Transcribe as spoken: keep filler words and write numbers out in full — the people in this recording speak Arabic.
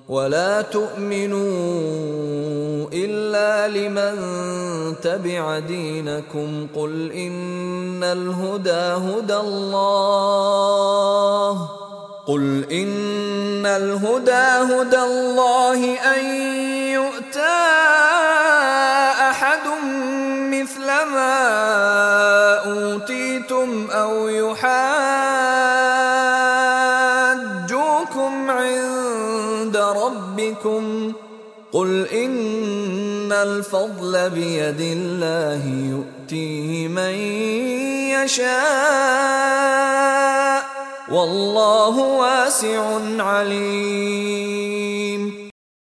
ولا تؤمنوا إلا لمن تبع دينكم قل إن الهدى هدى الله قل إن الهدى هدى الله أن يؤتى أحد مثل ما أوتيتم أو يحاجوكم عند ربكم قل إن الفضل بيد الله يؤتيه من يشاء والله واسع عليم.